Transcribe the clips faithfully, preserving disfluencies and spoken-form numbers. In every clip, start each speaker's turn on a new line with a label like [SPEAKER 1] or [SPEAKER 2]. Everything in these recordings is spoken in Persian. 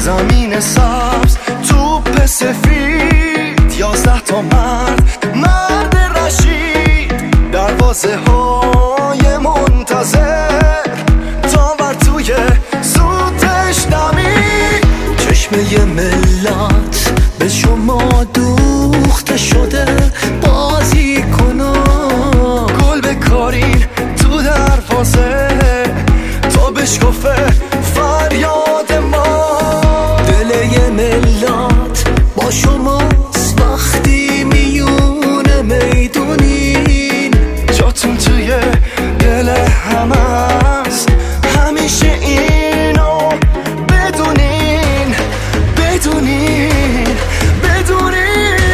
[SPEAKER 1] زمین سبز توپ سفید، یازده تا مرد مرد رشید، دروازه های منتظر تا بر توی زودش دمید. چشمه ملت به شما دوخته شده، بازی کنا گل بکارین تو دروازه تا بشکفه فریاد ما. دل یه ملت با شماست وقتی میونه میدونین، جاتون توی دل همه است، همیشه اینو بدونین بدونین بدونین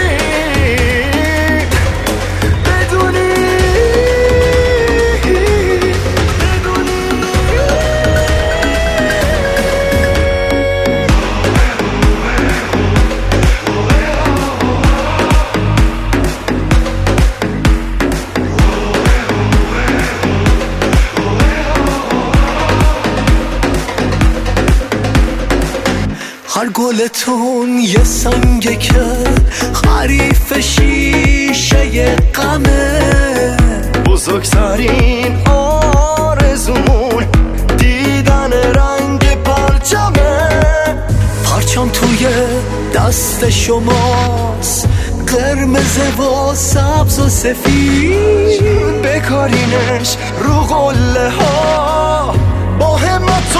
[SPEAKER 1] هر گلتون یه سنگه که حریف شیشه غمه. بزرگترین آرزومون دیدن رنگ پرچمه. پرچم توی دست شماست، قرمز و سبز و سفید، بکارینش رو قله ها با همت